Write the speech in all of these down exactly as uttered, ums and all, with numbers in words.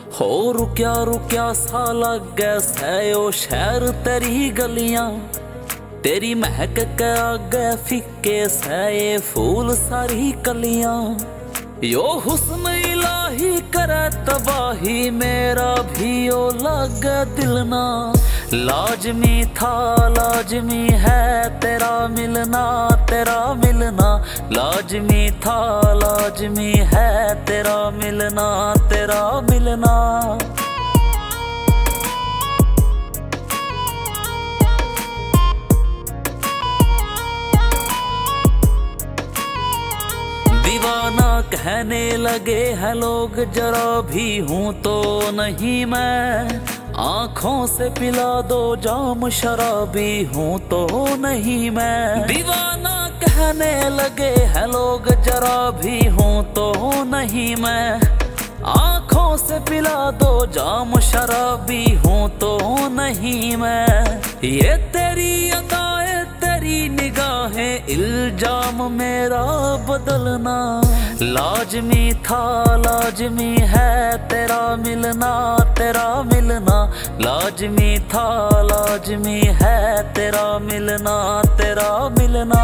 हो रुक्या रुक्या सा लगे सैयो शहर तेरी गलियां, तेरी महक के आगे फिक्के सैये फूल सारी कलियां। यो हुस्न इलाही करे तबाही, मेरा भी ओ लगे दिल ना। लाजमी था लाजमी है तेरा मिलना, तेरा मिलना। लाजमी था लाजमी है तेरा मिलना, तेरा मिलना। दीवाना कहने लगे हैं लोग, जरा भी हूं तो नहीं मैं। आंखों से पिला दो जाम शराबी हूं तो नहीं मैं। दीवाना कहने लगे हैं लोग, जरा भी हूं तो नहीं मैं। आंखों से पिला दो जाम शराबी हूं तो नहीं मैं। ये तेरी अदाएं तेरी निगाहें इल्जाम मेरा बदलना। लाजमी था लाजमी है तेरा मिलना, तेरा मिलना। लाजमी था लाजमी है तेरा मिलना, तेरा मिलना।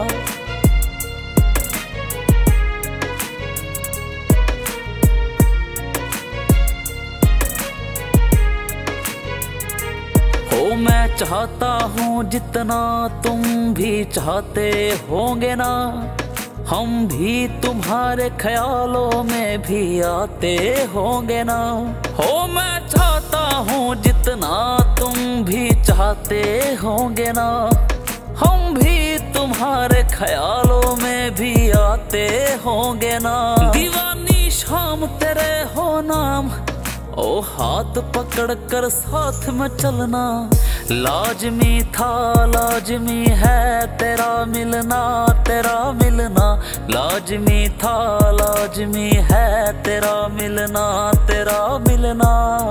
हो मैं चाहता हूँ जितना तुम भी चाहते होंगे ना। हम भी तुम्हारे ख्यालों में भी आते होंगे ना। हो मैं चाहता हूँ जितना तुम भी चाहते होंगे ना। हम भी तुम्हारे ख्यालों में भी आते होंगे ना। दीवानी शाम तेरे हो नाम, ओ हाथ पकड़ कर साथ में चलना। लाजमी था लाजमी है तेरा मिलना, तेरा मिलना। लाजमी था लाजमी है तेरा मिलना, तेरा मिलना।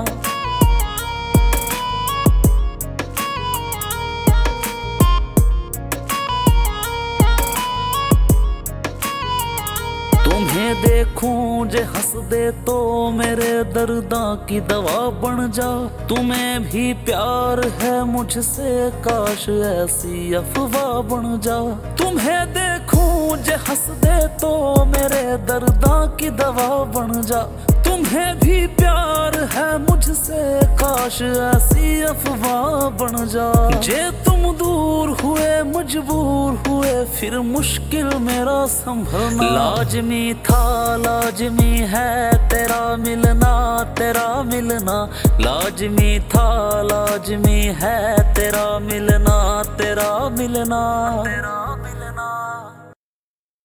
तुम्हें देखूं जे हंस दे तो मेरे दर्दां की दवा बन जा। तुम्हें भी प्यार है मुझसे, काश ऐसी अफवाह बन जा। तुम्हें देखूं जे हंस दे तो मेरे दर्दां की दवा बन जा। तुम्हें भी प्यार है मुझसे, काश ऐसी अफवाह बन जा। जे तुम दूर हुए मजबूर हुए फिर मुश्किल मेरा संभलना। लाजमी था लाजमी है तेरा मिलना, तेरा मिलना। लाजमी था लाजमी है तेरा मिलना, तेरा मिलना।